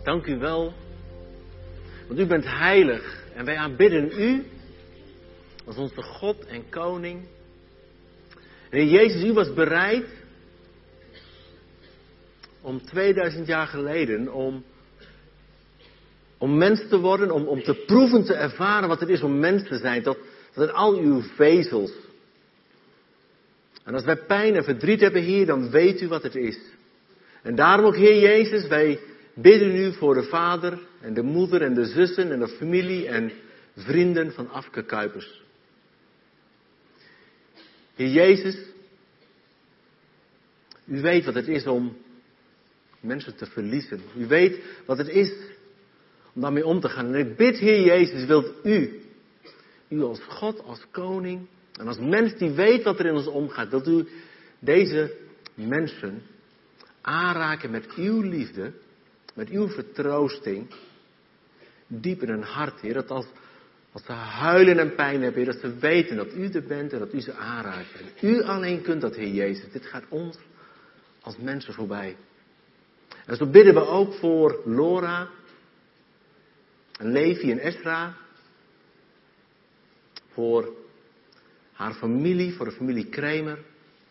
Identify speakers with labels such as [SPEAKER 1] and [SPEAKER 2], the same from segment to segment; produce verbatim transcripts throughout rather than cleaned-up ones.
[SPEAKER 1] dank u wel. Want u bent heilig en wij aanbidden u als onze God en koning. En Heer Jezus, u was bereid om tweeduizend jaar geleden om, om mens te worden, om, om te proeven, te ervaren wat het is om mens te zijn. Tot, tot in al uw vezels. En als wij pijn en verdriet hebben, Heer, dan weet u wat het is. En daarom ook, Heer Jezus, wij bidden u voor de vader en de moeder en de zussen en de familie en vrienden van Afke Kuipers. Heer Jezus, u weet wat het is om mensen te verliezen. U weet wat het is om daarmee om te gaan. En ik bid, Heer Jezus, wilt u, u als God, als koning en als mens die weet wat er in ons omgaat, wilt u deze mensen aanraken met uw liefde, met uw vertroosting, diep in hun hart, Heer. Dat als, als ze huilen en pijn hebben, Heer, dat ze weten dat u er bent en dat u ze aanraakt. En u alleen kunt dat, Heer Jezus. Dit gaat ons als mensen voorbij. En zo bidden we ook voor Laura, en Levi en Esra, voor haar familie, voor de familie Kramer.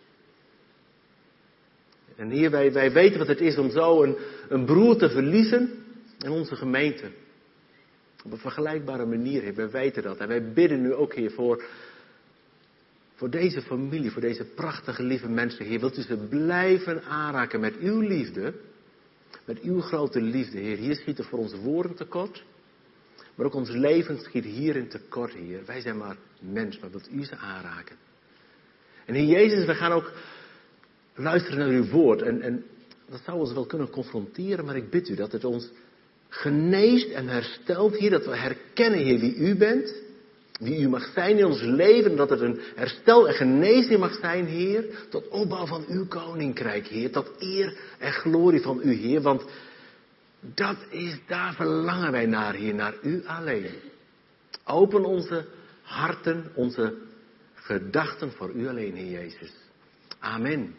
[SPEAKER 1] En Heer, wij, wij weten wat het is om zo een, een broer te verliezen in onze gemeente. Op een vergelijkbare manier, Heer. Wij weten dat. En wij bidden nu ook, Heer, voor, voor deze familie, voor deze prachtige, lieve mensen, Heer. Wilt u ze blijven aanraken met uw liefde, met uw grote liefde, Heer. Hier schiet er voor ons woorden tekort, maar ook ons leven schiet hierin tekort, Heer. Wij zijn maar mens, maar wilt u ze aanraken. En Heer Jezus, wij gaan ook luisteren naar uw woord. En, en dat zou ons wel kunnen confronteren, maar ik bid u dat het ons geneest en herstelt, Heer. Dat we herkennen, Heer, wie u bent. Wie u mag zijn in ons leven. Dat het een herstel en genezing mag zijn, Heer. Tot opbouw van uw koninkrijk, Heer. Tot eer en glorie van u, Heer. Want dat is, daar verlangen wij naar, Heer. Naar u alleen. Open onze harten, onze gedachten voor u alleen, Heer Jezus. Amen.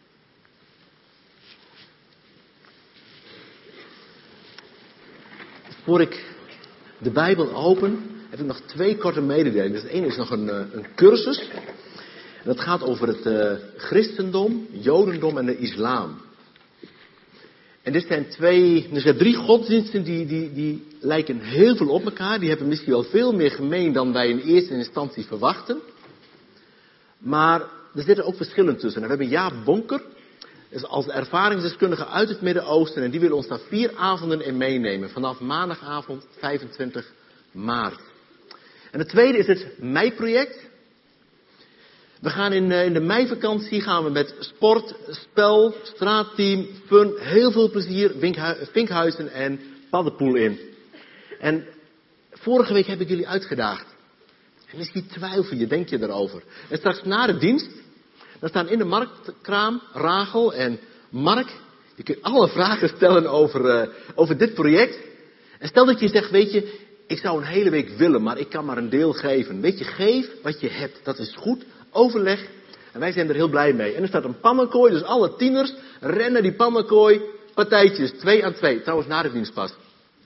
[SPEAKER 1] Voor ik de Bijbel open, heb ik nog twee korte mededelingen. Dus de ene is nog een, een cursus. En dat gaat over het uh, christendom, jodendom en de islam. En dit zijn twee, er zijn drie godsdiensten die, die, die lijken heel veel op elkaar. Die hebben misschien wel veel meer gemeen dan wij in eerste instantie verwachten. Maar er zitten ook verschillen tussen. En we hebben Jaap Bonker, dus als ervaringsdeskundige uit het Midden-Oosten. En die wil ons daar vier avonden in meenemen. Vanaf maandagavond vijfentwintig maart. En het tweede is het meiproject. We gaan in, in de meivakantie gaan we met sport, spel, straatteam, fun, heel veel plezier, Vinkhuizen en Paddenpoel in. En vorige week heb ik jullie uitgedaagd. En misschien twijfel je, denk je erover. En straks na de dienst, dan staan in de marktkraam Rachel en Mark. Je kunt alle vragen stellen over, uh, over dit project. En stel dat je zegt, weet je, ik zou een hele week willen, maar ik kan maar een deel geven. Weet je, geef wat je hebt. Dat is goed. Overleg. En wij zijn er heel blij mee. En er staat een pannenkooi, dus alle tieners rennen die pannenkooi partijtjes. Twee aan twee. Trouwens, na de dienst pas.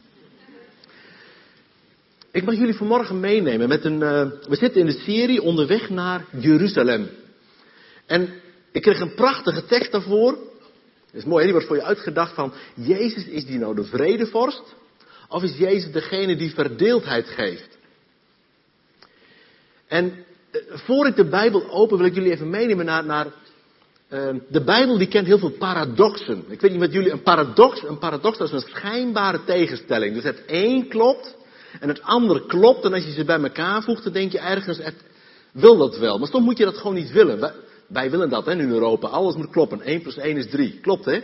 [SPEAKER 1] Ik mag jullie vanmorgen meenemen met een... Uh, we zitten in de serie Onderweg naar Jeruzalem. En ik kreeg een prachtige tekst daarvoor. Dat is mooi, hè? Die wordt voor je uitgedacht van... Jezus, is die nou de vredevorst? Of is Jezus degene die verdeeldheid geeft? En uh, voor ik de Bijbel open, wil ik jullie even meenemen naar... naar uh, de Bijbel die kent heel veel paradoxen. Ik weet niet wat jullie... Een paradox, een paradox dat is een schijnbare tegenstelling. Dus het een klopt... En het andere klopt, en als je ze bij elkaar voegt, dan denk je ergens, het wil dat wel. Maar soms moet je dat gewoon niet willen. Wij, wij willen dat, hè, in Europa. Alles moet kloppen. één plus één is drie. Klopt, hè?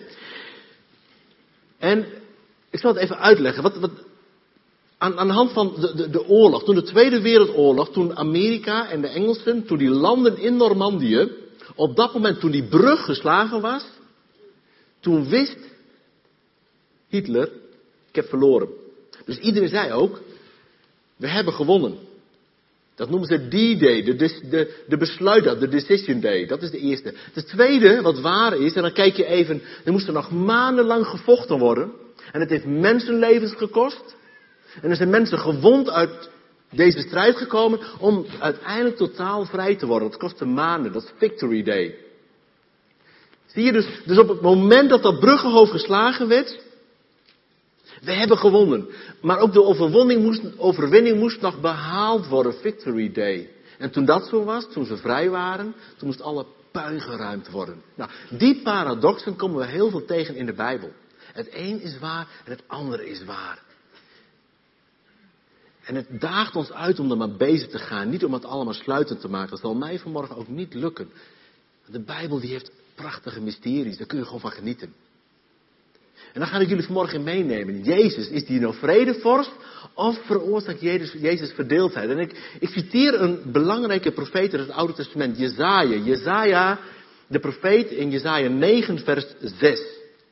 [SPEAKER 1] En ik zal het even uitleggen. Wat, wat, aan, aan de hand van de, de, de oorlog, toen de Tweede Wereldoorlog, toen Amerika en de Engelsen, toen die landen in Normandië, op dat moment toen die brug geslagen was, toen wist Hitler, ik heb verloren. Dus iedereen zei ook, we hebben gewonnen. Dat noemen ze D-Day, de, de, de besluitdag, de Decision Day. Dat is de eerste. Het tweede, wat waar is, en dan kijk je even, er moest er nog maandenlang gevochten worden. En het heeft mensenlevens gekost. En er zijn mensen gewond uit deze strijd gekomen om uiteindelijk totaal vrij te worden. Dat kostte maanden, dat is Victory Day. Zie je dus, dus op het moment dat dat bruggenhoofd geslagen werd, we hebben gewonnen. Maar ook de overwinning moest, overwinning moest nog behaald worden, Victory Day. En toen dat zo was, toen ze vrij waren, toen moest alle puin geruimd worden. Nou, die paradoxen komen we heel veel tegen in de Bijbel. Het een is waar en het andere is waar. En het daagt ons uit om er maar bezig te gaan. Niet om het allemaal sluitend te maken. Dat zal mij vanmorgen ook niet lukken. De Bijbel die heeft prachtige mysteries. Daar kun je gewoon van genieten. En dan ga ik jullie vanmorgen in meenemen. Jezus, is die nou vredevorst? Of veroorzaakt Jezus, Jezus verdeeldheid? En ik, ik citeer een belangrijke profeet uit het Oude Testament. Jezaja. Jezaja, de profeet in Jezaja negen vers zes.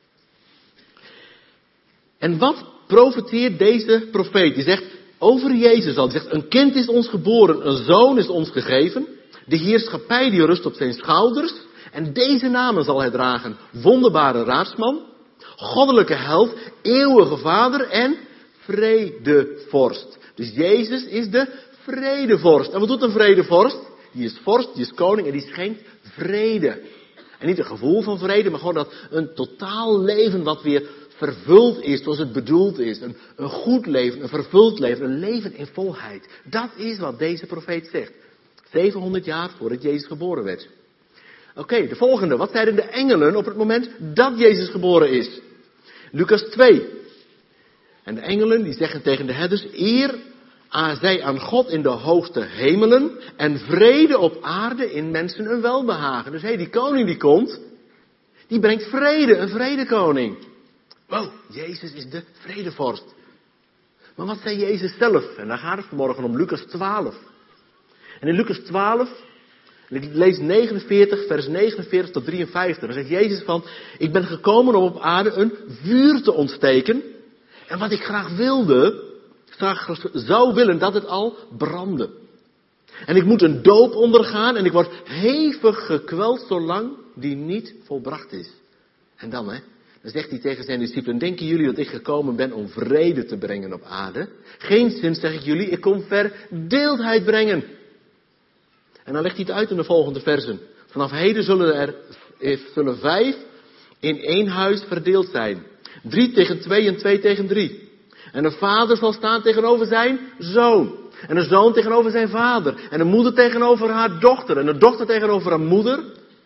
[SPEAKER 1] En wat profeteert deze profeet? Die zegt over Jezus al. Die zegt, een kind is ons geboren, een zoon is ons gegeven. De heerschappij die rust op zijn schouders. En deze namen zal hij dragen. Wonderbare raadsman, goddelijke held, eeuwige vader en vredevorst. Dus Jezus is de vredevorst. En wat doet een vredevorst? Die is vorst, die is koning en die schenkt vrede. En niet een gevoel van vrede, maar gewoon dat een totaal leven wat weer vervuld is zoals het bedoeld is. Een, een goed leven, een vervuld leven, een leven in volheid. Dat is wat deze profeet zegt. zevenhonderd jaar voordat Jezus geboren werd. Oké, okay, de volgende. Wat zeiden de engelen op het moment dat Jezus geboren is? Lucas twee. En de engelen die zeggen tegen de herders, eer zij aan God in de hoogste hemelen en vrede op aarde in mensen een welbehagen. Dus hé, hey, die koning die komt, die brengt vrede, een vredekoning. Wow, Jezus is de vredevorst. Maar wat zei Jezus zelf? En daar gaat het vanmorgen om, Lucas twaalf. En in Lucas twaalf, en ik lees negenenveertig, vers negenenveertig tot drieënvijftig. Dan zegt Jezus van, ik ben gekomen om op aarde een vuur te ontsteken. En wat ik graag wilde, graag zou willen, dat het al brandde. En ik moet een doop ondergaan en ik word hevig gekweld zolang die niet volbracht is. En dan hè, dan zegt hij tegen zijn discipelen, denken jullie dat ik gekomen ben om vrede te brengen op aarde? Geenszins zeg ik jullie, ik kom verdeeldheid brengen. En dan legt hij het uit in de volgende versen. Vanaf heden zullen er zullen vijf in één huis verdeeld zijn. Drie tegen twee en twee tegen drie. En een vader zal staan tegenover zijn zoon. En een zoon tegenover zijn vader. En een moeder tegenover haar dochter. En een dochter tegenover haar moeder.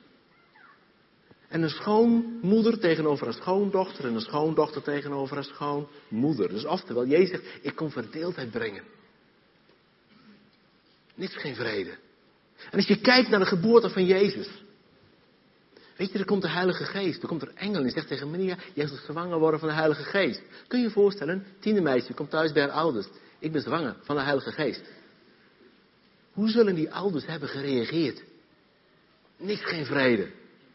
[SPEAKER 1] En een schoonmoeder tegenover haar schoondochter. En een schoondochter tegenover haar schoonmoeder. Dus oftewel, Jezus zegt, ik kom verdeeldheid brengen. Niks geen vrede. En als je kijkt naar de geboorte van Jezus. Weet je, er komt de Heilige Geest. Er komt er engel en die zegt tegen Maria, jij zult zwanger worden van de Heilige Geest. Kun je je voorstellen, tienermeisje komt thuis bij haar ouders. Ik ben zwanger van de Heilige Geest. Hoe zullen die ouders hebben gereageerd? Niks geen vrede.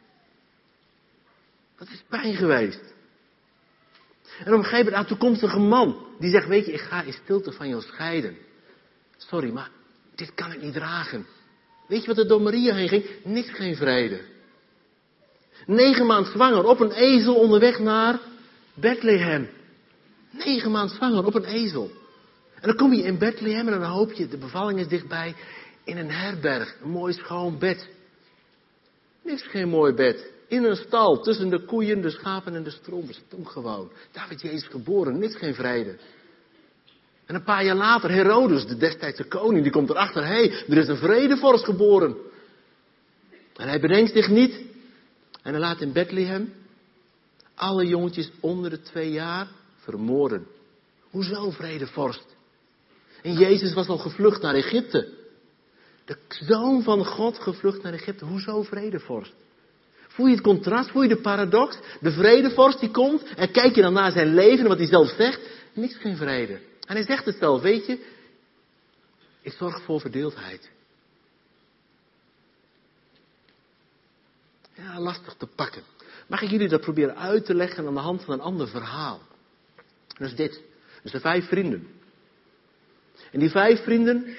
[SPEAKER 1] Dat is pijn geweest. En op een gegeven moment een toekomstige man. Die zegt, weet je, ik ga in stilte van jou scheiden. Sorry, maar dit kan ik niet dragen. Weet je wat er door Maria heen ging? Niks geen vrede. Negen maanden zwanger op een ezel onderweg naar Bethlehem. Negen maanden zwanger op een ezel. En dan kom je in Bethlehem en dan hoop je, de bevalling is dichtbij, in een herberg. Een mooi schoon bed. Niks geen mooi bed. In een stal, tussen de koeien, de schapen en de stroom. Stonk gewoon. Daar werd Jezus geboren, niks geen vrede. En een paar jaar later, Herodes, de destijdse koning, die komt erachter. Hé, hey, er is een vredevorst geboren. En hij bedenkt zich niet. En hij laat in Bethlehem alle jongetjes onder de twee jaar vermoorden. Hoezo vredevorst? En Jezus was al gevlucht naar Egypte. De zoon van God gevlucht naar Egypte. Hoezo vredevorst? Voel je het contrast? Voel je de paradox? De vredevorst die komt en kijk je dan naar zijn leven en wat hij zelf zegt. Niks geen vrede. En hij zegt het zelf, weet je. Ik zorg voor verdeeldheid. Ja, lastig te pakken. Mag ik jullie dat proberen uit te leggen aan de hand van een ander verhaal? Dat is dit. Dus de vijf vrienden. En die vijf vrienden,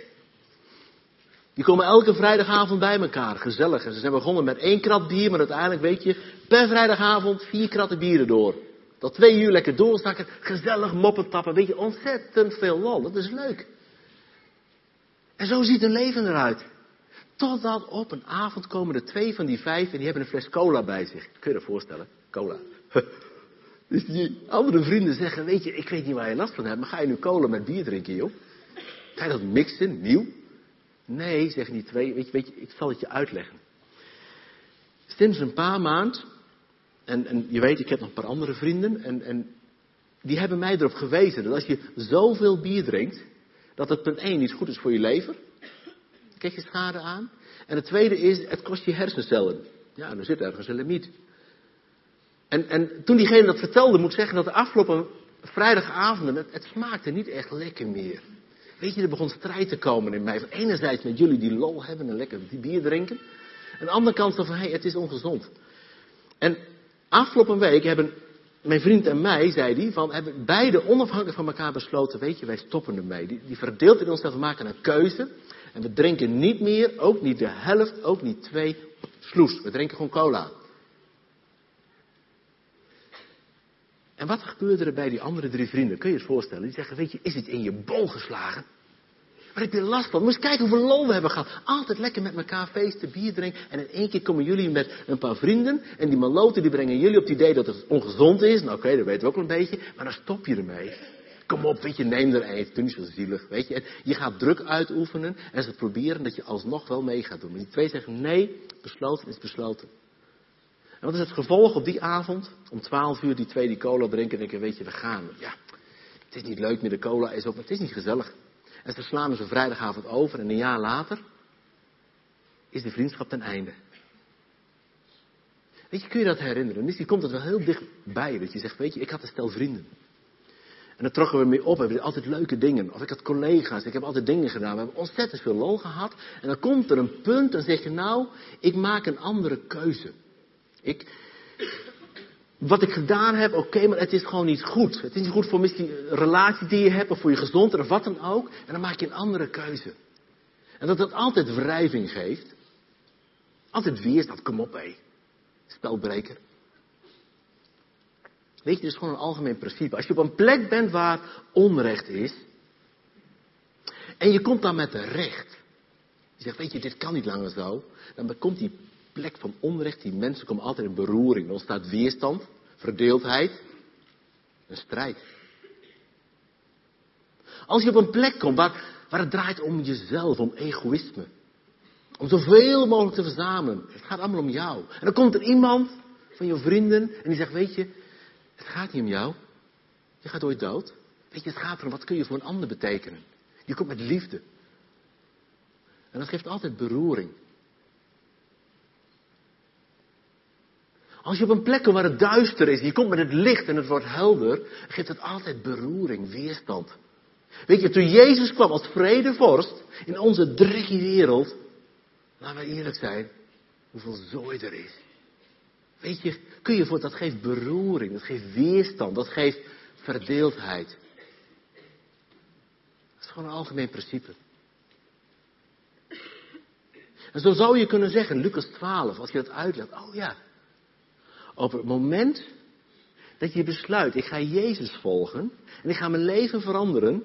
[SPEAKER 1] die komen elke vrijdagavond bij elkaar. Gezellig. En ze zijn begonnen met één krat bier, maar uiteindelijk weet je, per vrijdagavond vier kratten bieren door. Tot twee uur lekker doorzakken, gezellig moppen tappen, weet je, ontzettend veel lol. Dat is leuk. En zo ziet een leven eruit. Totdat op een avond komen er twee van die vijf en die hebben een fles cola bij zich. Kun je je voorstellen? Cola. Dus die andere vrienden zeggen, weet je, ik weet niet waar je last van hebt, maar ga je nu cola met bier drinken, joh? Ga je dat mixen, nieuw? Nee, zeggen die twee, weet je, weet je, ik zal het je uitleggen. Sinds een paar maanden, en, en je weet, ik heb nog een paar andere vrienden, en, en die hebben mij erop gewezen dat als je zoveel bier drinkt, dat het punt één niet goed is voor je lever. Krijg je schade aan. En het tweede is, het kost je hersencellen. Ja, er zit ergens een limiet. En, en toen diegene dat vertelde, moet ik zeggen dat de afgelopen vrijdagavonden, het, het smaakte niet echt lekker meer. Weet je, er begon strijd te komen in mij. Van enerzijds met jullie die lol hebben en lekker die bier drinken. Aan de andere kant van, hé, hey, het is ongezond. En afgelopen week hebben mijn vriend en mij, zei hij, van, hebben beide onafhankelijk van elkaar besloten, weet je, wij stoppen ermee. Die, die verdeelt in onszelf, we maken een keuze. En we drinken niet meer, ook niet de helft, ook niet twee sloes. We drinken gewoon cola. En wat gebeurde er bij die andere drie vrienden? Kun je je het voorstellen? Die zeggen, weet je, is het in je bol geslagen? Waar heb je last van? Moet eens kijken hoeveel lol we hebben gehad. Altijd lekker met elkaar feesten, bier drinken. En in één keer komen jullie met een paar vrienden. En die maloten die brengen jullie op het idee dat het ongezond is. Nou oké, okay, dat weten we ook wel een beetje. Maar dan stop je ermee. Kom op, weet je, neem er een. Doe niet zo zielig, weet je. Je gaat druk uitoefenen. En ze proberen dat je alsnog wel mee gaat doen. Maar die twee zeggen, nee, besloten is besloten. En wat is het gevolg op die avond? Om twaalf uur die twee die cola drinken en denken, weet je, we gaan. Ja, het is niet leuk meer, de cola is op, maar het is niet gezellig. En ze slaan dus een vrijdagavond over en een jaar later is de vriendschap ten einde. Weet je, kun je dat herinneren? Misschien komt het wel heel dichtbij dat je zegt, weet je, ik had een stel vrienden. En dan trokken we mee op, we hebben altijd leuke dingen. Of ik had collega's, ik heb altijd dingen gedaan. We hebben ontzettend veel lol gehad. En dan komt er een punt en zeg je, nou, ik maak een andere keuze. Ik, wat ik gedaan heb, oké, okay, maar het is gewoon niet goed. Het is niet goed voor misschien een relatie die je hebt of voor je gezondheid of wat dan ook. En dan maak je een andere keuze. En dat dat altijd wrijving geeft. Altijd weerstand, kom op hé. Spelbreker. Weet je, dit is gewoon een algemeen principe. Als je op een plek bent waar onrecht is. En je komt dan met de recht. Je zegt, weet je, dit kan niet langer zo. Dan komt die plek van onrecht, die mensen komen altijd in beroering. Er ontstaat weerstand, verdeeldheid, een strijd. Als je op een plek komt waar, waar het draait om jezelf, om egoïsme. Om zoveel mogelijk te verzamelen. Het gaat allemaal om jou. En dan komt er iemand van je vrienden en die zegt, weet je, het gaat niet om jou. Je gaat ooit dood. Weet je, het gaat erom, wat kun je voor een ander betekenen. Je komt met liefde. En dat geeft altijd beroering. Als je op een plek komt waar het duister is, je komt met het licht en het wordt helder, geeft het altijd beroering, weerstand. Weet je, toen Jezus kwam als vredevorst in onze drukkie wereld, laten we eerlijk zijn, hoeveel zooi er is. Weet je, kun je voor, dat geeft beroering, dat geeft weerstand, dat geeft verdeeldheid. Dat is gewoon een algemeen principe. En zo zou je kunnen zeggen, Lucas twaalf, als je dat uitlegt, oh ja. Op het moment dat je besluit, ik ga Jezus volgen en ik ga mijn leven veranderen,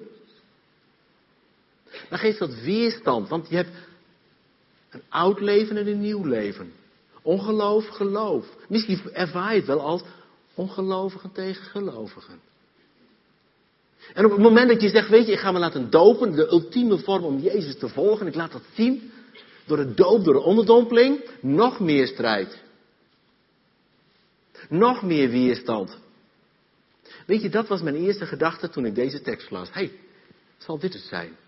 [SPEAKER 1] dan geeft dat weerstand, want je hebt een oud leven en een nieuw leven. Ongeloof, geloof. Misschien ervaar je het wel als ongelovigen tegen gelovigen. En op het moment dat je zegt, weet je, ik ga me laten dopen, de ultieme vorm om Jezus te volgen, ik laat dat zien, door de doop, door de onderdompeling, nog meer strijd. Nog meer weerstand. Weet je, dat was mijn eerste gedachte toen ik deze tekst las. Hé, hey, zal dit het zijn?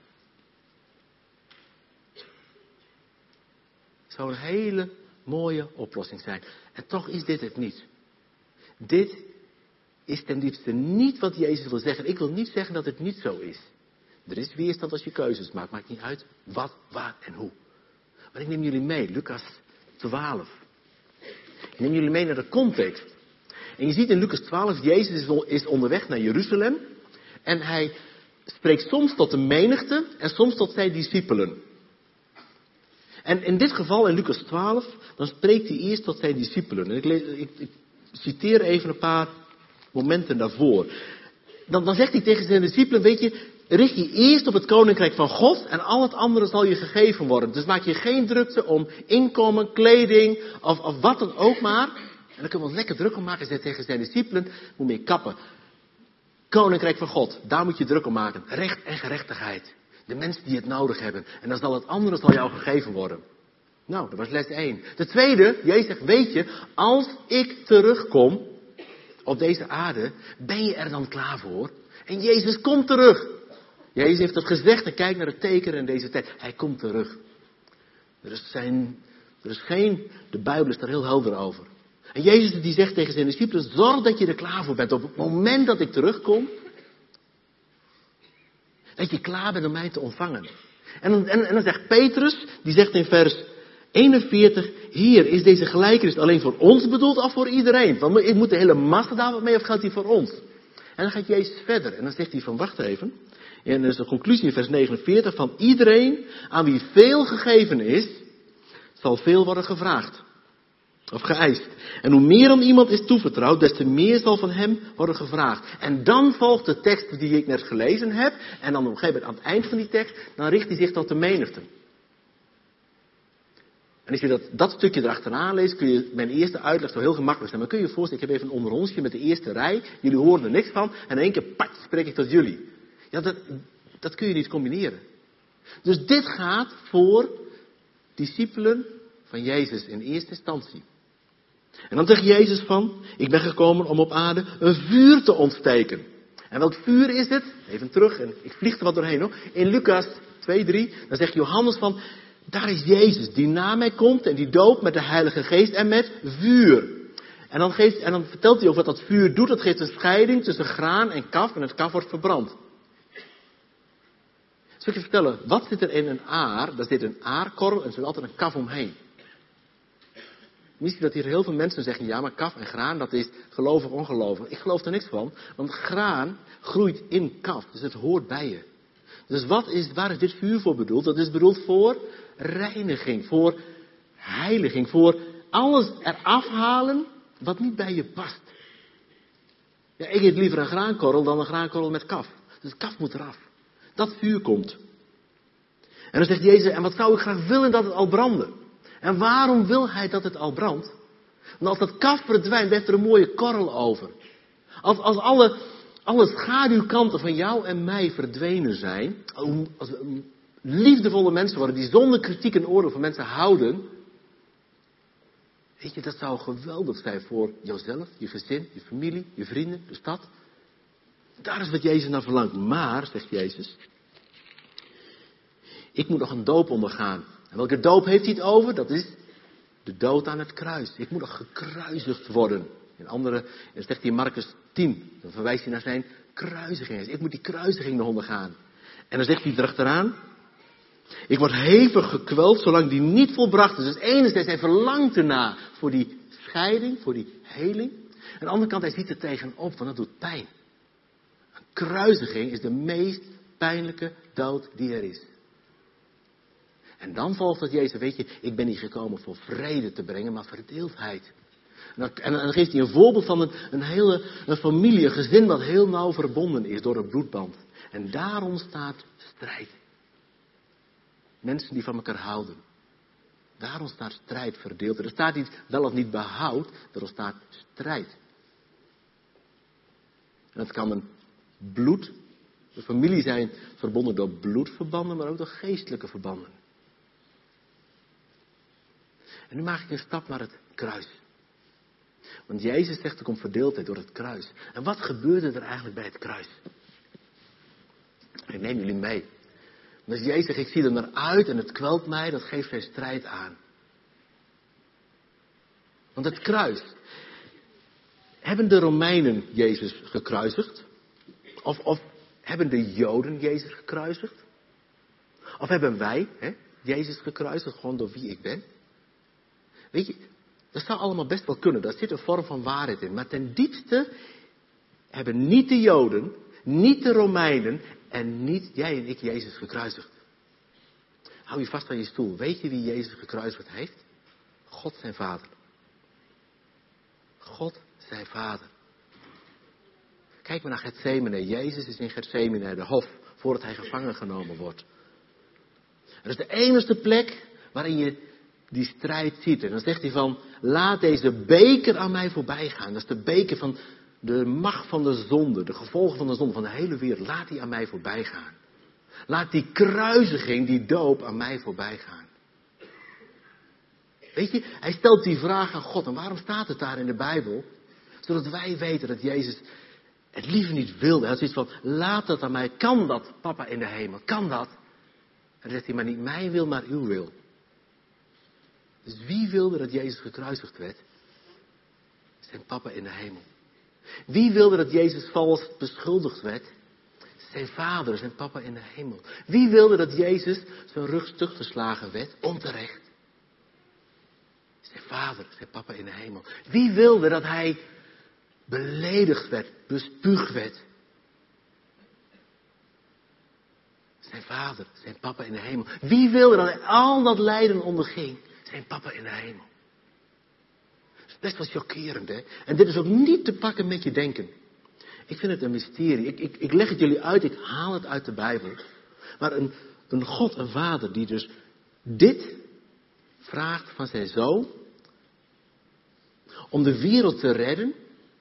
[SPEAKER 1] Het zou een hele mooie oplossing zijn. En toch is dit het niet. Dit is ten diepste niet wat Jezus wil zeggen. Ik wil niet zeggen dat het niet zo is. Er is weerstand als je keuzes maakt. Maakt niet uit wat, waar en hoe. Maar ik neem jullie mee, Lucas twaalf. Ik neem jullie mee naar de context. En je ziet in Lucas twaalf, Jezus is onderweg naar Jeruzalem. En hij spreekt soms tot de menigte en soms tot zijn discipelen. En in dit geval, in Lucas twaalf, dan spreekt hij eerst tot zijn discipelen. En ik, lees, ik, ik citeer even een paar momenten daarvoor. Dan, dan zegt hij tegen zijn discipelen, weet je, richt je eerst op het koninkrijk van God en al het andere zal je gegeven worden. Dus maak je geen drukte om inkomen, kleding of, of wat dan ook maar. En dan kunnen we ons lekker druk om maken, zegt tegen zijn discipelen, moet meer kappen. Koninkrijk van God, daar moet je druk om maken. Recht en gerechtigheid. De mensen die het nodig hebben. En dan zal het andere zal jou gegeven worden. Nou, dat was les één. De tweede, Jezus zegt, weet je, als ik terugkom op deze aarde, ben je er dan klaar voor? En Jezus komt terug. Jezus heeft dat gezegd en kijk naar het teken in deze tijd. Hij komt terug. Er is, zijn, er is geen, de Bijbel is daar heel helder over. En Jezus die zegt tegen zijn discipelen, zorg dat je er klaar voor bent. Op het moment dat ik terugkom, dat je klaar bent om mij te ontvangen. En dan, en, en dan zegt Petrus, die zegt in vers eenenveertig, Heer, is deze gelijkenis alleen voor ons bedoeld of voor iedereen? Want ik moet de hele massa daar wat mee of gaat die voor ons? En dan gaat Jezus verder en dan zegt hij van, wacht even. En dat is de conclusie in vers negenenveertig, van iedereen aan wie veel gegeven is, zal veel worden gevraagd. Of geëist. En hoe meer aan iemand is toevertrouwd, des te meer zal van hem worden gevraagd. En dan volgt de tekst die ik net gelezen heb. En dan op een gegeven moment aan het eind van die tekst, dan richt hij zich tot de menigte. En als je dat, dat stukje erachteraan leest, kun je mijn eerste uitleg zo heel gemakkelijk zijn. Maar kun je je voorstellen, ik heb even een onderonsje met de eerste rij. Jullie horen er niks van. En in één keer, pat, spreek ik tot jullie. Ja, dat, dat kun je niet combineren. Dus dit gaat voor discipelen van Jezus in eerste instantie. En dan zegt Jezus van, ik ben gekomen om op aarde een vuur te ontsteken. En welk vuur is het? Even terug, en ik vlieg er wat doorheen hoor. In Lucas twee, drie, dan zegt Johannes van, daar is Jezus die na mij komt en die doopt met de Heilige Geest en met vuur. En dan, geeft, en dan vertelt hij ook wat dat vuur doet. Dat geeft een scheiding tussen graan en kaf en het kaf wordt verbrand. Zal ik je vertellen, wat zit er in een aar? Daar zit een aarkorrel en er zit altijd een kaf omheen. Misschien dat hier heel veel mensen zeggen, ja maar kaf en graan, dat is gelovig ongelovig. Ik geloof er niks van, want graan groeit in kaf, dus het hoort bij je. Dus wat is, waar is dit vuur voor bedoeld? Dat is bedoeld voor reiniging, voor heiliging, voor alles eraf halen wat niet bij je past. Ja, ik eet liever een graankorrel dan een graankorrel met kaf. Dus kaf moet eraf. Dat vuur komt. En dan zegt Jezus, en wat zou ik graag willen dat het al brandde? En waarom wil hij dat het al brandt? Want als dat kaf verdwijnt, heeft er een mooie korrel over. Als, als alle, alle schaduwkanten van jou en mij verdwenen zijn, als we liefdevolle mensen worden die zonder kritiek en oordeel van mensen houden, weet je, dat zou geweldig zijn voor jouzelf, je gezin, je familie, je vrienden, de stad. Daar is wat Jezus naar verlangt. Maar, zegt Jezus, ik moet nog een doop ondergaan. En welke doop heeft hij het over? Dat is de dood aan het kruis. Ik moet nog gekruisigd worden. In andere, dan zegt hij in Marcus tien, dan verwijst hij naar zijn kruisiging. Ik moet die kruisiging nog ondergaan. En dan zegt hij erachteraan, ik word hevig gekweld zolang die niet volbracht is. Dus enerzijds hij verlangt erna voor die scheiding, voor die heling. Aan de andere kant hij ziet er tegenop, want dat doet pijn. Een kruisiging is de meest pijnlijke dood die er is. En dan volgt dat Jezus, weet je, ik ben niet gekomen voor vrede te brengen, maar verdeeldheid. En dan, en dan geeft hij een voorbeeld van een, een hele een familie, een gezin wat heel nauw verbonden is door een bloedband. En daar ontstaat strijd. Mensen die van elkaar houden. Daar ontstaat strijd, verdeeldheid. Er staat niet wel of niet behoud, er ontstaat strijd. En dat kan een bloed, de familie zijn verbonden door bloedverbanden, maar ook door geestelijke verbanden. En nu maak ik een stap naar het kruis. Want Jezus zegt er komt verdeeldheid door het kruis. En wat gebeurde er eigenlijk bij het kruis? Ik neem jullie mee. Want als Jezus zegt, ik zie er naar uit en het kwelt mij, dat geeft zijn strijd aan. Want het kruis. Hebben de Romeinen Jezus gekruisigd? Of, of hebben de Joden Jezus gekruisigd? Of hebben wij hè, Jezus gekruisigd gewoon door wie ik ben? Weet je, dat zou allemaal best wel kunnen. Daar zit een vorm van waarheid in. Maar ten diepste hebben niet de Joden, niet de Romeinen en niet jij en ik Jezus gekruisigd. Hou je vast aan je stoel. Weet je wie Jezus gekruisigd heeft? God zijn Vader. God zijn Vader. Kijk maar naar Getsemane. Jezus is in Getsemane, de hof, voordat hij gevangen genomen wordt. Dat is de enige plek waarin je die strijd ziet. En dan zegt hij van, laat deze beker aan mij voorbij gaan. Dat is de beker van de macht van de zonde, de gevolgen van de zonde van de hele wereld. Laat die aan mij voorbij gaan. Laat die kruisiging, die doop aan mij voorbij gaan. Weet je, hij stelt die vraag aan God. En waarom staat het daar in de Bijbel? Zodat wij weten dat Jezus het liever niet wilde. Hij had zoiets van, laat dat aan mij. Kan dat, papa in de hemel? Kan dat? En dan zegt hij, maar niet mijn wil, maar uw wil. Dus wie wilde dat Jezus gekruisigd werd? Zijn papa in de hemel. Wie wilde dat Jezus vals beschuldigd werd? Zijn vader, zijn papa in de hemel. Wie wilde dat Jezus zijn rug stuk geslagen werd, onterecht? Zijn vader, zijn papa in de hemel. Wie wilde dat hij beledigd werd, bespuugd werd? Zijn vader, zijn papa in de hemel. Wie wilde dat hij al dat lijden onderging? Zijn papa in de hemel. Dat is best wel chockerend, hè? En dit is ook niet te pakken met je denken. Ik vind het een mysterie. Ik, ik, ik leg het jullie uit, ik haal het uit de Bijbel. Maar een, een God, een vader, die dus dit vraagt van zijn zoon, om de wereld te redden.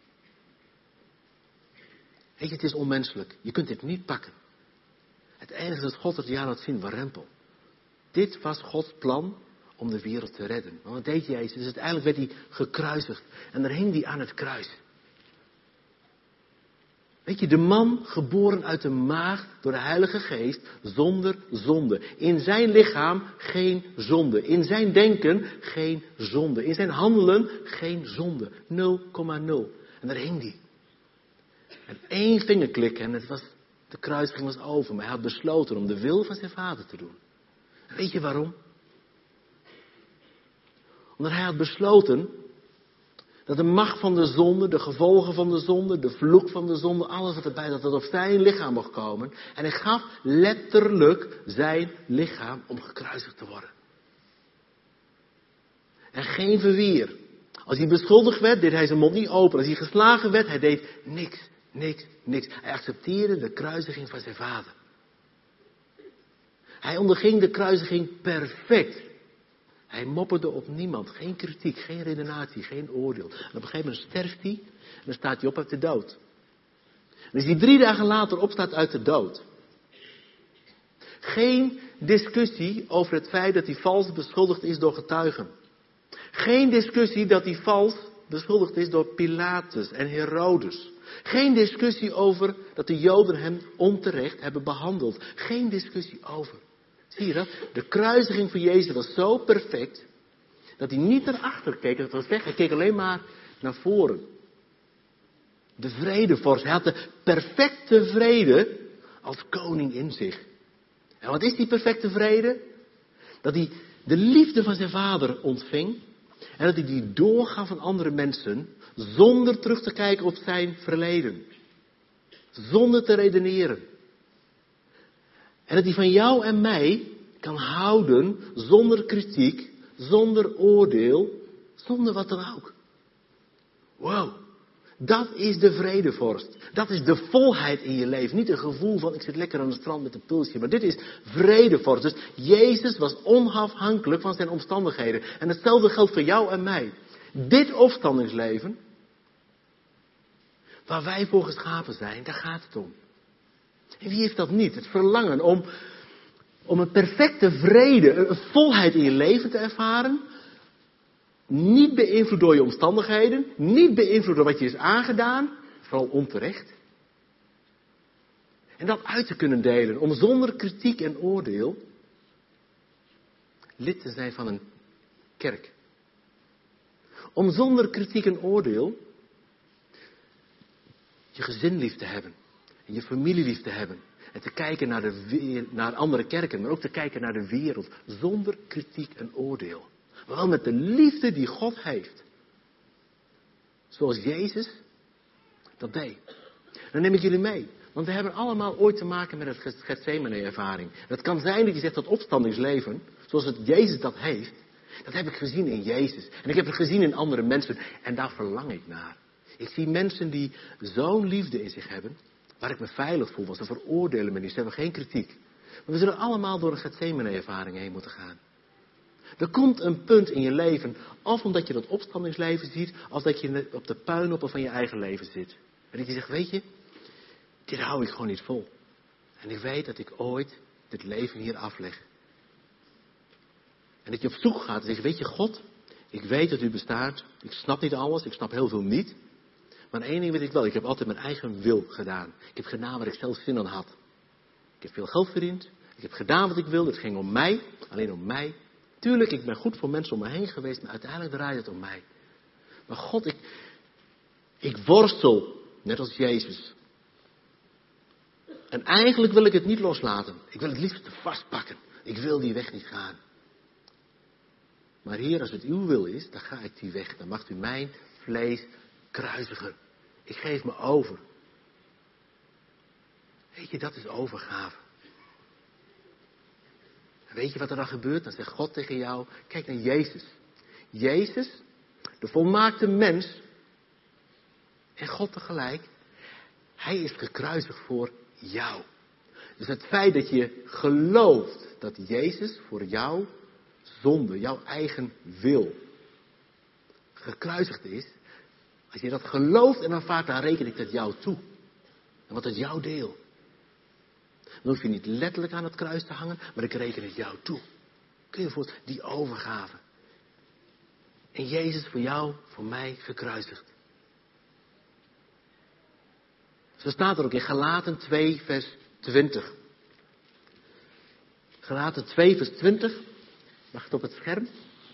[SPEAKER 1] Weet je, het is onmenselijk. Je kunt dit niet pakken. Het enige is dat God het jaar laat zien, warempel. Dit was Gods plan om de wereld te redden. Want wat deed Jezus? Dus uiteindelijk werd hij gekruisigd. En daar hing hij aan het kruis. Weet je, de man geboren uit de maagd door de Heilige Geest zonder zonde. In zijn lichaam geen zonde. In zijn denken geen zonde. In zijn handelen geen zonde. nul komma nul. En daar hing hij. En één vingerklik en het was, de kruisiging was over. Maar hij had besloten om de wil van zijn vader te doen. Weet je waarom? Omdat hij had besloten dat de macht van de zonde, de gevolgen van de zonde, de vloek van de zonde, alles wat erbij zat, dat op zijn lichaam mocht komen. En hij gaf letterlijk zijn lichaam om gekruisigd te worden. En geen verweer. Als hij beschuldigd werd, deed hij zijn mond niet open. Als hij geslagen werd, hij deed niks, niks, niks. Hij accepteerde de kruisiging van zijn vader. Hij onderging de kruisiging perfect. Hij mopperde op niemand. Geen kritiek, geen redenatie, geen oordeel. En op een gegeven moment sterft hij en dan staat hij op uit de dood. En als hij drie dagen later opstaat uit de dood. Geen discussie over het feit dat hij vals beschuldigd is door getuigen. Geen discussie dat hij vals beschuldigd is door Pilatus en Herodes. Geen discussie over dat de Joden hem onterecht hebben behandeld. Geen discussie over. Zie je dat? De kruisiging van Jezus was zo perfect, dat hij niet naar achter keek. Dat was weg. Hij keek alleen maar naar voren. De vredevorst. Hij had de perfecte vrede als koning in zich. En wat is die perfecte vrede? Dat hij de liefde van zijn vader ontving. En dat hij die doorgaf aan andere mensen. Zonder terug te kijken op zijn verleden. Zonder te redeneren. En dat hij van jou en mij kan houden zonder kritiek, zonder oordeel, zonder wat dan ook. Wow, dat is de vredevorst. Dat is de volheid in je leven. Niet een gevoel van ik zit lekker aan het strand met een pulsje, maar dit is vredevorst. Dus Jezus was onafhankelijk van zijn omstandigheden. En hetzelfde geldt voor jou en mij. Dit opstandingsleven, waar wij voor geschapen zijn, daar gaat het om. En wie heeft dat niet? Het verlangen om, om een perfecte vrede, een volheid in je leven te ervaren. Niet beïnvloed door je omstandigheden. Niet beïnvloed door wat je is aangedaan. Vooral onterecht. En dat uit te kunnen delen. Om zonder kritiek en oordeel lid te zijn van een kerk. Om zonder kritiek en oordeel je gezin lief te hebben. En je familie lief te hebben. En te kijken naar, de, naar andere kerken. Maar ook te kijken naar de wereld. Zonder kritiek en oordeel. Maar wel met de liefde die God heeft. Zoals Jezus dat deed. Dan neem ik jullie mee. Want we hebben allemaal ooit te maken met het Getsemane-ervaring. Dat kan zijn dat je zegt dat opstandingsleven. Zoals het Jezus dat heeft. Dat heb ik gezien in Jezus. En ik heb het gezien in andere mensen. En daar verlang ik naar. Ik zie mensen die zo'n liefde in zich hebben, waar ik me veilig voel, want ze veroordelen me niet, ze hebben geen kritiek. Maar we zullen allemaal door een Gethsemane-ervaring heen moeten gaan. Er komt een punt in je leven, of omdat je dat opstandingsleven ziet, of dat je op de puinhopen van je eigen leven zit. En dat je zegt, weet je, dit hou ik gewoon niet vol. En ik weet dat ik ooit dit leven hier afleg. En dat je op zoek gaat en zegt, weet je, God, ik weet dat u bestaat. Ik snap niet alles, ik snap heel veel niet. Maar één ding weet ik wel, ik heb altijd mijn eigen wil gedaan. Ik heb gedaan waar ik zelf zin aan had. Ik heb veel geld verdiend. Ik heb gedaan wat ik wilde. Het ging om mij, alleen om mij. Tuurlijk, ik ben goed voor mensen om me heen geweest, maar uiteindelijk draait het om mij. Maar God, ik, ik worstel, net als Jezus. En eigenlijk wil ik het niet loslaten. Ik wil het liefst vastpakken. Ik wil die weg niet gaan. Maar Heer, als het uw wil is, dan ga ik die weg. Dan mag u mijn vlees kruisigen. Ik geef me over. Weet je, dat is overgave. En weet je wat er dan gebeurt? Dan zegt God tegen jou, kijk naar Jezus. Jezus, de volmaakte mens, en God tegelijk, hij is gekruisigd voor jou. Dus het feit dat je gelooft dat Jezus voor jou zonde, jouw eigen wil, gekruisigd is. Als je dat gelooft en aanvaardt, dan reken ik dat jou toe. En wat is jouw deel? Dan hoef je niet letterlijk aan het kruis te hangen, maar ik reken het jou toe. Kun je voor die overgave. En Jezus voor jou, voor mij gekruisigd. Zo staat er ook in Galaten twee vers twintig. Galaten twee vers twintig. Mag het op het scherm?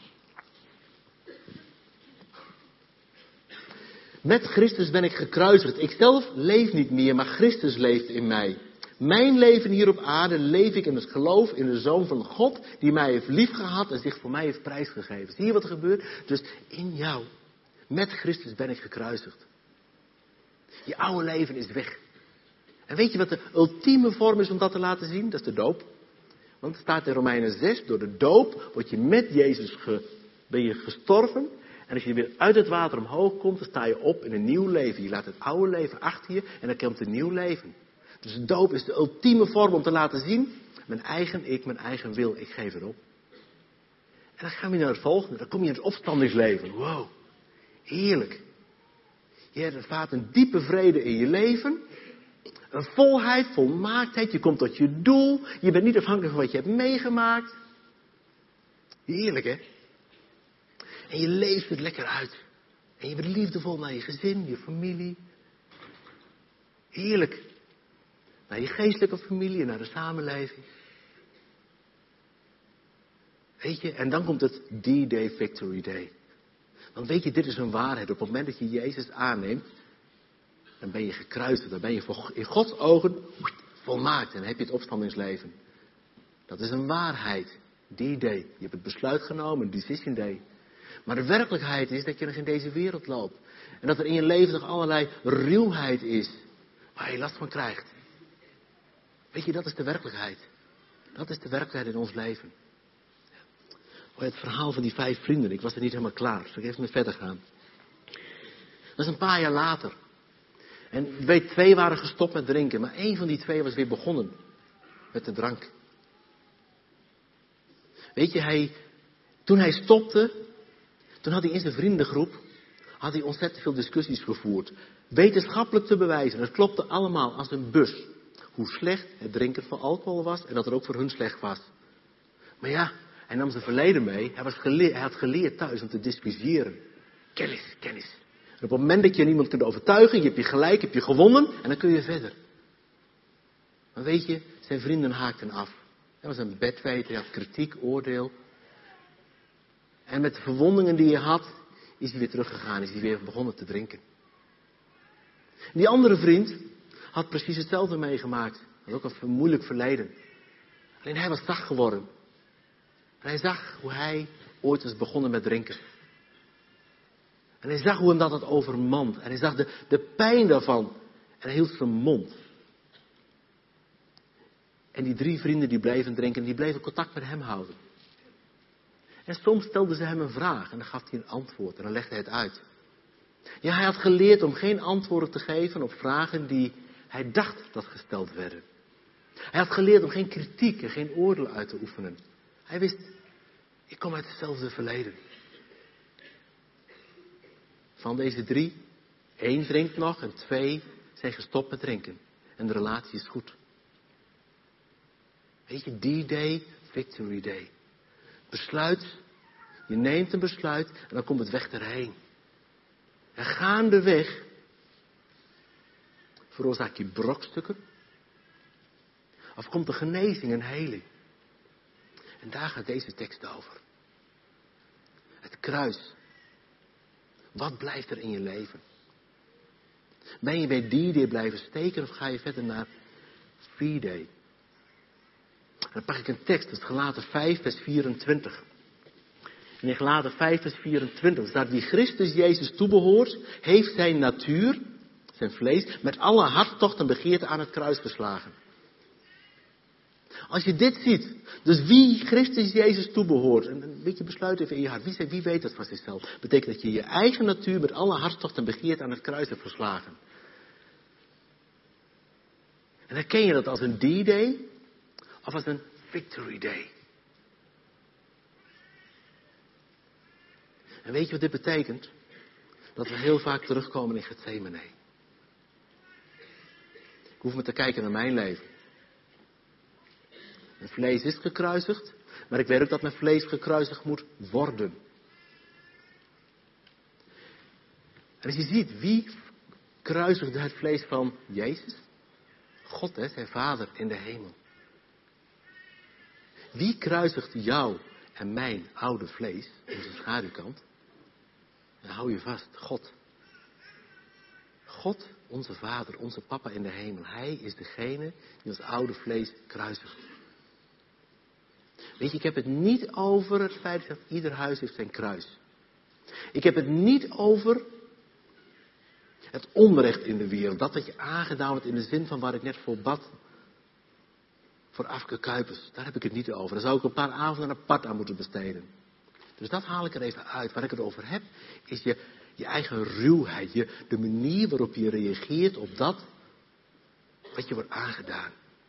[SPEAKER 1] Met Christus ben ik gekruisigd. Ik zelf leef niet meer, maar Christus leeft in mij. Mijn leven hier op aarde leef ik in het geloof in de Zoon van God, die mij heeft liefgehad en zich voor mij heeft prijsgegeven. Zie je wat er gebeurt? Dus in jou, met Christus ben ik gekruisigd. Je oude leven is weg. En weet je wat de ultieme vorm is om dat te laten zien? Dat is de doop. Want het staat in Romeinen zes, door de doop word je met Jezus ge, ben je gestorven. En als je weer uit het water omhoog komt, dan sta je op in een nieuw leven. Je laat het oude leven achter je en dan komt een nieuw leven. Dus de doop is de ultieme vorm om te laten zien, mijn eigen ik, mijn eigen wil, ik geef het op. En dan gaan we naar het volgende, dan kom je in het opstandingsleven. Wow, heerlijk. Je ervaart een diepe vrede in je leven. Een volheid, volmaaktheid, je komt tot je doel. Je bent niet afhankelijk van wat je hebt meegemaakt. Heerlijk, hè? En je leeft het lekker uit. En je bent liefdevol naar je gezin, je familie. Heerlijk. Naar je geestelijke familie en naar de samenleving. Weet je, en dan komt het D-Day Victory Day. Want weet je, dit is een waarheid. Op het moment dat je Jezus aanneemt, dan ben je gekruisigd. Dan ben je in Gods ogen volmaakt. En dan heb je het opstandingsleven. Dat is een waarheid. D-Day. Je hebt het besluit genomen, Decision Day. Maar de werkelijkheid is dat je nog in deze wereld loopt. En dat er in je leven nog allerlei ruwheid is. Waar je last van krijgt. Weet je, dat is de werkelijkheid. Dat is de werkelijkheid in ons leven. Oh, het verhaal van die vijf vrienden. Ik was er niet helemaal klaar. Dus ik even mee verder gaan. Dat is een paar jaar later. En weet, twee waren gestopt met drinken. Maar één van die twee was weer begonnen. Met de drank. Weet je, hij, toen hij stopte. Toen had hij in zijn vriendengroep. Had hij ontzettend veel discussies gevoerd. Wetenschappelijk te bewijzen. Het klopte allemaal als een bus. Hoe slecht het drinken van alcohol was. En dat het ook voor hun slecht was. Maar ja, hij nam zijn verleden mee. Hij, was geleerd, hij had geleerd thuis om te discussiëren. Kennis, kennis. En op het moment dat je iemand kunt overtuigen. Je hebt je gelijk, je hebt je gewonnen. En dan kun je verder. Maar weet je, zijn vrienden haakten af. Hij was een bedweter, hij had kritiek, oordeel. En met de verwondingen die hij had, is hij weer teruggegaan. Is hij weer begonnen te drinken. En die andere vriend had precies hetzelfde meegemaakt. Had ook een moeilijk verleden. Alleen hij was zacht geworden. En hij zag hoe hij ooit was begonnen met drinken. En hij zag hoe hem dat had overmand. En hij zag de, de pijn daarvan. En hij hield zijn mond. En die drie vrienden die bleven drinken, en die bleven contact met hem houden. En soms stelden ze hem een vraag en dan gaf hij een antwoord en dan legde hij het uit. Ja, hij had geleerd om geen antwoorden te geven op vragen die hij dacht dat gesteld werden. Hij had geleerd om geen kritiek en geen oordeel uit te oefenen. Hij wist, ik kom uit hetzelfde verleden. Van deze drie, één drinkt nog en twee zijn gestopt met drinken. En de relatie is goed. Weet je, D-Day, Victory Day. Besluit, je neemt een besluit en dan komt het weg erheen. En gaandeweg veroorzaak je brokstukken. Of komt de genezing en heling. En daar gaat deze tekst over. Het kruis. Wat blijft er in je leven? Ben je bij D-Day blijven steken of ga je verder naar V-Day? En dan pak ik een tekst, dat is Galaten vijf vers vierentwintig. En in Galaten vijf vers vierentwintig staat: wie Christus Jezus toebehoort, heeft zijn natuur, zijn vlees, met alle hartstocht en begeerte aan het kruis geslagen. Als je dit ziet, dus wie Christus Jezus toebehoort, en een beetje besluit even in je hart, wie, wie weet dat van zichzelf, betekent dat je je eigen natuur met alle hartstocht en begeerte aan het kruis hebt geslagen. En herken je dat als een D-Day of als een Victory Day? En weet je wat dit betekent? Dat we heel vaak terugkomen in Gethsemane. Ik hoef maar te kijken naar mijn leven. Mijn vlees is gekruisigd, maar ik weet ook dat mijn vlees gekruisigd moet worden. En als je ziet, wie kruisigde het vlees van Jezus? God, hè, zijn Vader in de hemel. Wie kruisigt jou en mijn oude vlees, onze schaduwkant? Dan hou je vast, God. God, onze Vader, onze Papa in de hemel. Hij is degene die ons oude vlees kruisigt. Weet je, ik heb het niet over het feit dat ieder huis heeft zijn kruis. Ik heb het niet over het onrecht in de wereld. Dat wat je aangedaan wordt in de zin van waar ik net voor bad. Voor Afke Kuipers. Daar heb ik het niet over. Daar zou ik een paar avonden apart aan moeten besteden. Dus dat haal ik er even uit. Waar ik het over heb, is je, je eigen ruwheid. Je, de manier waarop je reageert op dat wat je wordt aangedaan.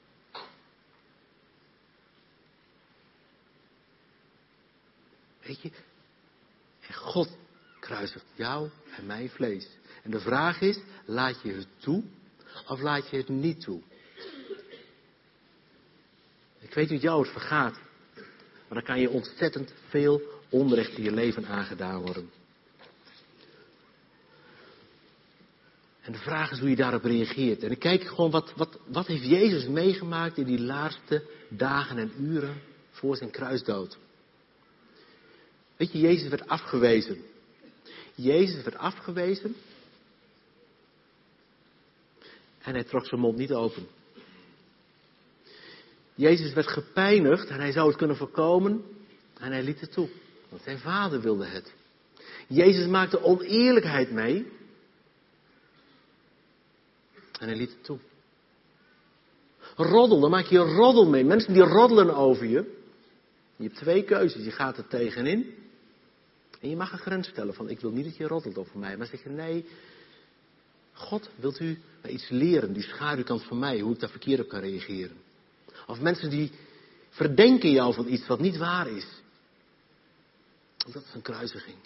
[SPEAKER 1] Weet je, en God kruisigt jou en mijn vlees. En de vraag is, laat je het toe of laat je het niet toe? Ik weet niet jou het vergaat, maar dan kan je ontzettend veel onrecht in je leven aangedaan worden. En de vraag is hoe je daarop reageert. En ik kijk gewoon, wat, wat, wat heeft Jezus meegemaakt in die laatste dagen en uren voor zijn kruisdood? Weet je, Jezus werd afgewezen. Jezus werd afgewezen. En hij trok zijn mond niet open. Jezus werd gepijnigd en hij zou het kunnen voorkomen. En hij liet het toe. Want zijn Vader wilde het. Jezus maakte oneerlijkheid mee. En hij liet het toe. Roddel, dan maak je roddel mee. Mensen die roddelen over je. Je hebt twee keuzes. Je gaat er tegenin. En je mag een grens stellen van, ik wil niet dat je roddelt over mij. Maar zeg je, nee, God, wilt u mij iets leren, die schaduwkant van mij, hoe ik daar verkeerd op kan reageren. Of mensen die verdenken jou van iets wat niet waar is. Dat is een kruisiging.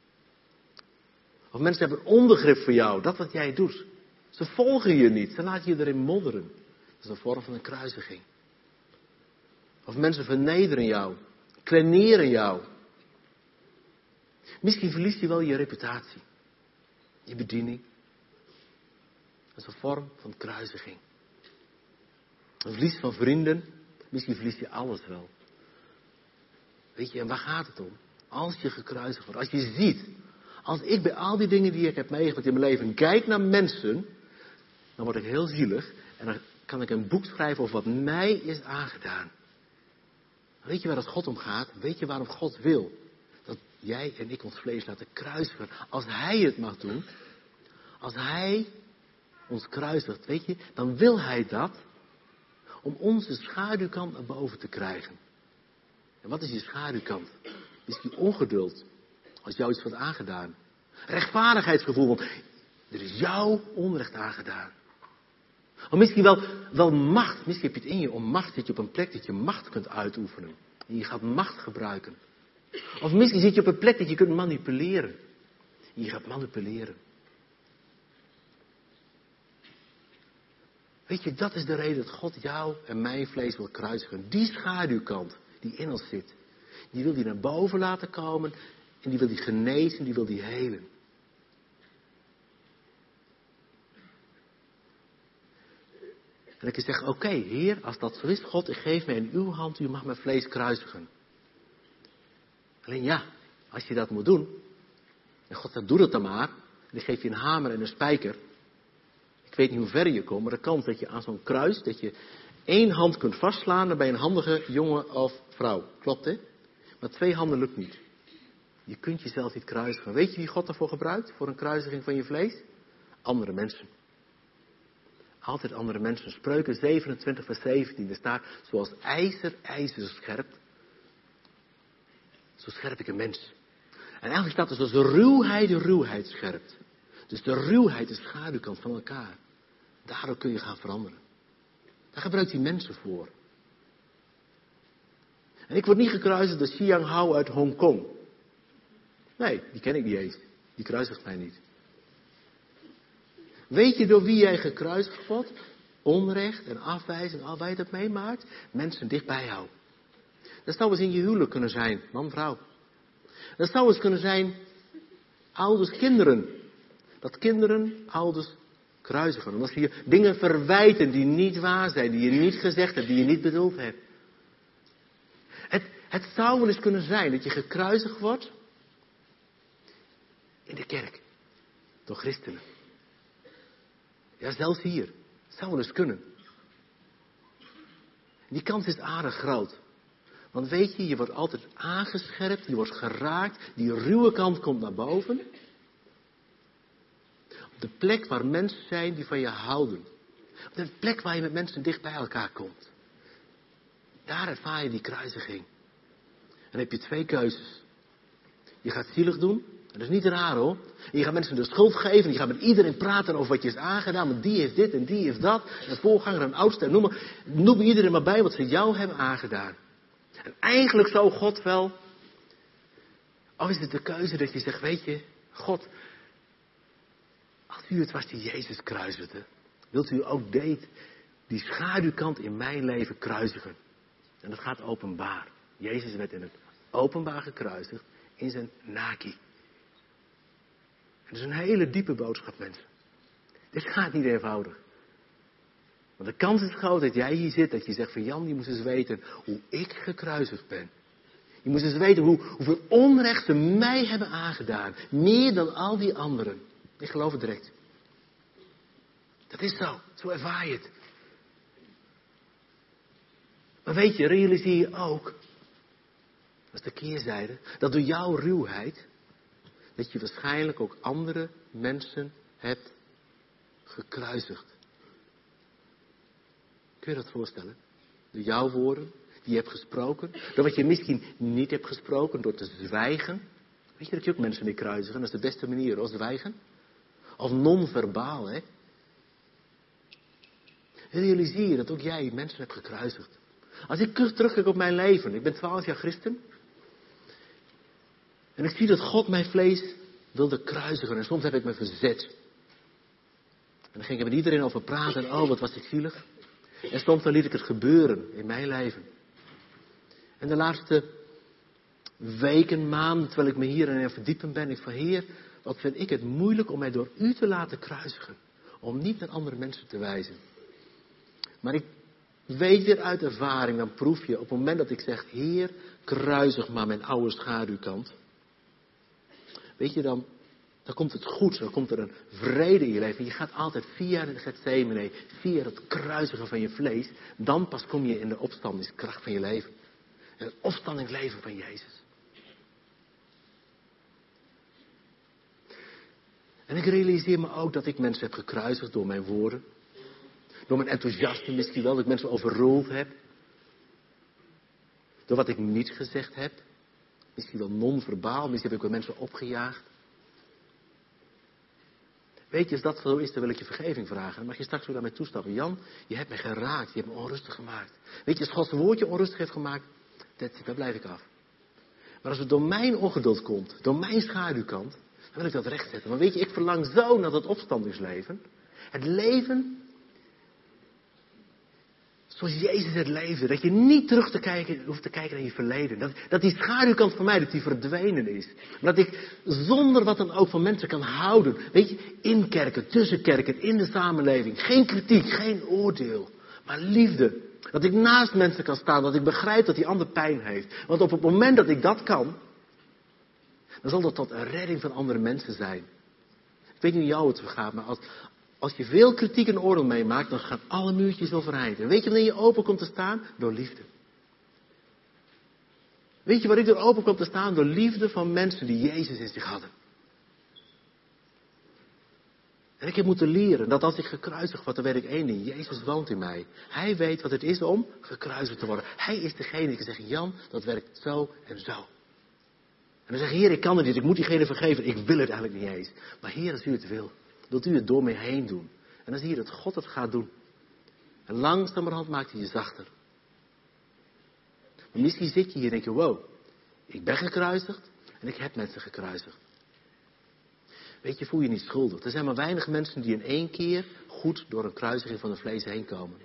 [SPEAKER 1] Of mensen hebben onbegrip voor jou, dat wat jij doet. Ze volgen je niet, ze laten je erin modderen. Dat is een vorm van een kruisiging. Of mensen vernederen jou, kleineren jou. Misschien verlies je wel je reputatie, je bediening. Dat is een vorm van kruisiging. Een verlies van vrienden, misschien verlies je alles wel. Weet je, en waar gaat het om? Als je gekruisigd wordt, als je ziet, als ik bij al die dingen die ik heb meegemaakt in mijn leven kijk naar mensen, dan word ik heel zielig en dan kan ik een boek schrijven over wat mij is aangedaan. Weet je waar het God om gaat? Weet je waarom God wil? Dat jij en ik ons vlees laten kruisigen. Als Hij het mag doen, als Hij ons kruisigt, weet je, dan wil Hij dat om onze schaduwkant naar boven te krijgen. En wat is je schaduwkant? Is die ongeduld als jou iets wordt aangedaan? Rechtvaardigheidsgevoel, want er is jouw onrecht aangedaan. Of misschien wel, wel macht. Misschien heb je het in je om macht. Zit je op een plek dat je macht kunt uitoefenen. En je gaat macht gebruiken. Of misschien zit je op een plek dat je kunt manipuleren. En je gaat manipuleren. Weet je, dat is de reden dat God jou en mijn vlees wil kruisigen. Die schaduwkant die in ons zit. Die wil die naar boven laten komen. En die wil die genezen, die wil die helen. En ik zeg, oké, okay, Heer, als dat zo is, God, ik geef mij in uw hand, u mag mijn vlees kruisigen. Alleen ja, als je dat moet doen, en God zegt, doe dat dan maar, en ik geef je een hamer en een spijker. Ik weet niet hoe ver je komt, maar de kans dat je aan zo'n kruis, dat je één hand kunt vastslaan, dan ben je een handige jongen of vrouw. Klopt, hè? Maar twee handen lukt niet. Je kunt jezelf niet kruisigen. Weet je wie God daarvoor gebruikt, voor een kruisiging van je vlees? Andere mensen. Altijd andere mensen. Spreuken zevenentwintig vers zeventien. Er staat, zoals ijzer ijzer scherpt, zo scherp ik een mens. En eigenlijk staat er zoals de ruwheid de ruwheid scherpt. Dus de ruwheid is schaduwkant van elkaar. Daardoor kun je gaan veranderen. Daar gebruikt hij mensen voor. En ik word niet gekruisigd door Xiang Hao uit Hongkong. Nee, die ken ik niet eens. Die kruisigt mij niet. Weet je door wie jij gekruisigd wordt? Onrecht en afwijzing, al waar je dat meemaakt. Mensen dicht bij jou. Dat zou eens in je huwelijk kunnen zijn, man, vrouw. Dat zou eens kunnen zijn, ouders, kinderen. Dat kinderen ouders kruisigen. Omdat ze je dingen verwijten die niet waar zijn, die je niet gezegd hebt, die je niet bedoeld hebt. Het, het zou wel eens kunnen zijn dat je gekruisigd wordt in de kerk. Door christenen. Ja, zelfs hier. Het zou wel eens kunnen. Die kans is aardig groot. Want weet je, je wordt altijd aangescherpt, je wordt geraakt, die ruwe kant komt naar boven. Op de plek waar mensen zijn die van je houden. Op de plek waar je met mensen dicht bij elkaar komt. Daar ervaar je die kruisiging. En dan heb je twee keuzes. Je gaat zielig doen. En dat is niet raar hoor. En je gaat mensen de schuld geven. En je gaat met iedereen praten over wat je is aangedaan. Want die heeft dit en die heeft dat. En voorganger en oudste. En noem, maar, noem iedereen maar bij wat ze jou hebben aangedaan. En eigenlijk zou God wel. Of is het de keuze dat je zegt, weet je, God. Als u het was die Jezus kruisigde. Wilt u ook deed, die schaduwkant in mijn leven kruisigen. En dat gaat openbaar. Jezus werd in het openbaar gekruisigd. In zijn naki. Het is een hele diepe boodschap, mensen. Dit gaat niet eenvoudig. Want de kans is groot dat jij hier zit, dat je zegt van Jan, je moest eens weten hoe ik gekruisigd ben. Je moest eens weten hoe, hoeveel onrecht ze mij hebben aangedaan. Meer dan al die anderen. Ik geloof het direct. Dat is zo. Zo ervaar je het. Maar weet je, realiseer je ook, dat is de keerzijde, dat door jouw ruwheid, dat je waarschijnlijk ook andere mensen hebt gekruisigd. Kun je dat voorstellen? Door jouw woorden, die je hebt gesproken. Door wat je misschien niet hebt gesproken, door te zwijgen. Weet je dat je ook mensen mee kruisigen? Dat is de beste manier, hoor, zwijgen. Of non-verbaal, hè. Realiseer je dat ook jij mensen hebt gekruisigd. Als ik terugkijk op mijn leven, ik ben twaalf jaar christen. En ik zie dat God mijn vlees wilde kruisigen. En soms heb ik me verzet. En dan ging ik met iedereen over praten. En oh, wat was ik zielig. En soms dan liet ik het gebeuren in mijn leven. En de laatste weken, maanden, terwijl ik me hierin verdiepen ben. Ik van Heer, wat vind ik het moeilijk om mij door u te laten kruisigen. Om niet naar andere mensen te wijzen. Maar ik weet weer uit ervaring, dan proef je op het moment dat ik zeg, Heer, kruisig maar mijn oude schaduwkant. Weet je dan, dan komt het goed, dan komt er een vrede in je leven. Je gaat altijd via het Getsemane, via het kruisigen van je vlees. Dan pas kom je in de opstandingskracht van je leven. En het opstandingsleven van Jezus. En ik realiseer me ook dat ik mensen heb gekruisigd door mijn woorden. Door mijn enthousiasme misschien wel, dat ik mensen overroeld heb. Door wat ik niet gezegd heb. Misschien wel non-verbaal, misschien heb ik wel mensen opgejaagd. Weet je, als dat zo is, dan wil ik je vergeving vragen. Dan mag je straks weer naar mij toestappen. Jan, je hebt mij geraakt. Je hebt me onrustig gemaakt. Weet je, als Gods woord je onrustig heeft gemaakt, dat, daar blijf ik af. Maar als het door mijn ongeduld komt, door mijn schaduwkant, dan wil ik dat rechtzetten. Maar weet je, ik verlang zo naar dat opstandingsleven. Het leven zoals Jezus het leefde. Dat je niet terug te kijken, hoeft te kijken naar je verleden. Dat, dat die schaduwkant van mij, dat die verdwenen is. Maar dat ik zonder wat dan ook van mensen kan houden. Weet je, in kerken, tussen kerken, in de samenleving. Geen kritiek, geen oordeel. Maar liefde. Dat ik naast mensen kan staan. Dat ik begrijp dat die ander pijn heeft. Want op het moment dat ik dat kan, dan zal dat tot een redding van andere mensen zijn. Ik weet niet hoe jou het vergaat, maar als, als je veel kritiek en oordeel meemaakt, dan gaan alle muurtjes overeind. En weet je wanneer je open komt te staan? Door liefde. Weet je waar ik door open kom te staan? Door liefde van mensen die Jezus in zich hadden. En ik heb moeten leren dat als ik gekruisigd word, dan weet ik één ding. Jezus woont in mij. Hij weet wat het is om gekruisigd te worden. Hij is degene die kan zeggen, Jan, dat werkt zo en zo. En dan zeg je, Heer, ik kan het niet, ik moet diegene vergeven. Ik wil het eigenlijk niet eens. Maar Heer, als u het wil, wilt u het door mij heen doen. En dan zie je dat God het gaat doen. En langzamerhand maakt hij je zachter. Maar misschien zit je hier en denk je, wow, ik ben gekruisigd en ik heb mensen gekruisigd. Weet je, voel je niet schuldig. Er zijn maar weinig mensen die in één keer goed door een kruisiging van het vlees heen komen.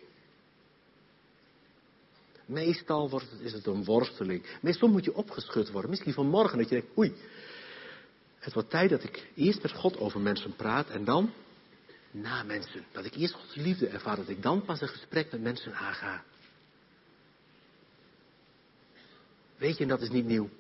[SPEAKER 1] Meestal wordt het, is het een worsteling. Meestal moet je opgeschud worden. Misschien vanmorgen dat je denkt, oei, het wordt tijd dat ik eerst met God over mensen praat en dan na mensen. Dat ik eerst Gods liefde ervaar, dat ik dan pas een gesprek met mensen aanga. Weet je, en dat is niet nieuw.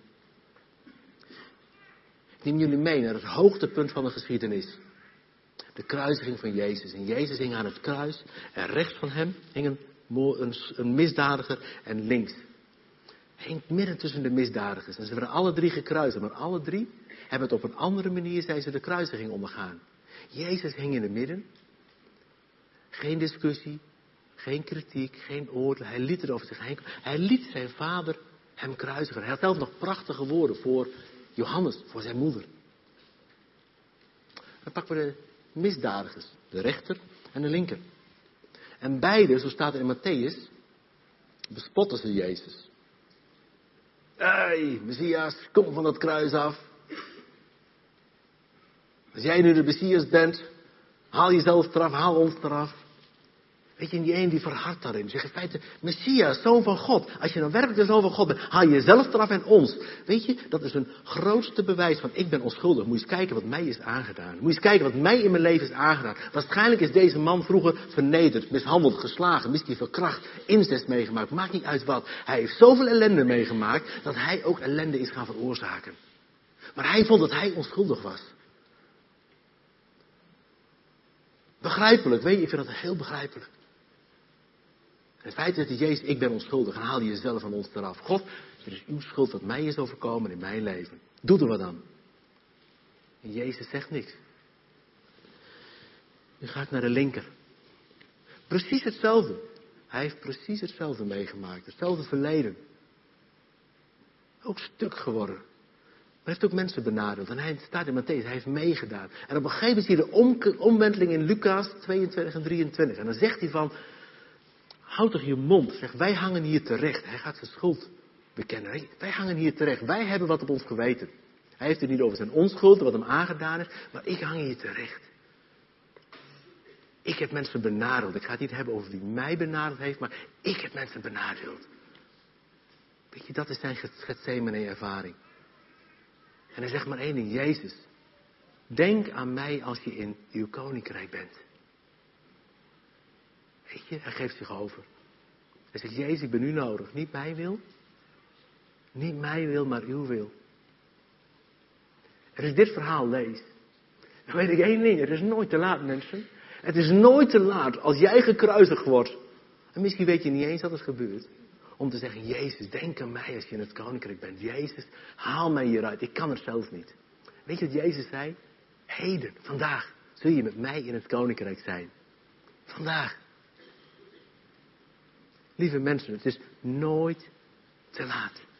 [SPEAKER 1] Ik neem jullie mee naar het hoogtepunt van de geschiedenis. De kruisiging van Jezus. En Jezus hing aan het kruis. En rechts van hem hing een, een, een misdadiger en links. Hij hing midden tussen de misdadigers. En ze werden alle drie gekruisigd. Maar alle drie hebben het op een andere manier, zijn ze de kruisiging ondergaan. Jezus hing in het midden. Geen discussie. Geen kritiek. Geen oordeel. Hij liet het over zich heen. Hij liet zijn vader hem kruisigen. Hij had zelf nog prachtige woorden voor Johannes, voor zijn moeder. Dan pakken we de misdadigers, de rechter en de linker. En beide, zo staat er in Matthäus, bespotten ze Jezus. Hé, hey, Messias, kom van dat kruis af. Als jij nu de Messias bent, haal jezelf eraf, haal ons eraf. Weet je, en die een die verhardt daarin. Zeg in feite, Messias, zoon van God. Als je nou werkelijk de zoon van God bent, haal je jezelf eraf en ons. Weet je, dat is een grootste bewijs van ik ben onschuldig. Moet je eens kijken wat mij is aangedaan. Moet je eens kijken wat mij in mijn leven is aangedaan. Waarschijnlijk is deze man vroeger vernederd, mishandeld, geslagen, misschien verkracht, incest meegemaakt. Maakt niet uit wat. Hij heeft zoveel ellende meegemaakt dat hij ook ellende is gaan veroorzaken. Maar hij vond dat hij onschuldig was. Begrijpelijk, weet je, ik vind dat heel begrijpelijk. Het feit is dat Jezus, ik ben onschuldig, en haal je jezelf van ons eraf. God, het is uw schuld wat mij is overkomen in mijn leven. Doe er wat aan. En Jezus zegt niks. Nu ga ik naar de linker. Precies hetzelfde. Hij heeft precies hetzelfde meegemaakt. Hetzelfde verleden. Ook stuk geworden. Maar hij heeft ook mensen benadeeld. En hij staat in Matthäus, hij heeft meegedaan. En op een gegeven moment zie je de om, omwenteling in Lucas tweeëntwintig en drieëntwintig. En dan zegt hij van, houd toch je mond. Zeg, wij hangen hier terecht. Hij gaat zijn schuld bekennen. Wij hangen hier terecht. Wij hebben wat op ons geweten. Hij heeft het niet over zijn onschuld, wat hem aangedaan is. Maar ik hang hier terecht. Ik heb mensen benadeeld. Ik ga het niet hebben over wie mij benadeeld heeft. Maar ik heb mensen benadeeld. Weet je, dat is zijn Getsemane ervaring. En hij zegt maar één ding. Jezus, denk aan mij als je in uw koninkrijk bent. Weet je, hij geeft zich over. Hij zegt, Jezus, ik ben u nodig. Niet mijn wil. Niet mijn wil, maar uw wil. En als ik dit verhaal lees, dan weet ik één ding. Het is nooit te laat, mensen. Het is nooit te laat als jij gekruisigd wordt. En misschien weet je niet eens dat het gebeurt. Om te zeggen, Jezus, denk aan mij als je in het koninkrijk bent. Jezus, haal mij hieruit. Ik kan het zelf niet. Weet je wat Jezus zei? Heden, vandaag, zul je met mij in het koninkrijk zijn. Vandaag. Lieve mensen, het is nooit te laat.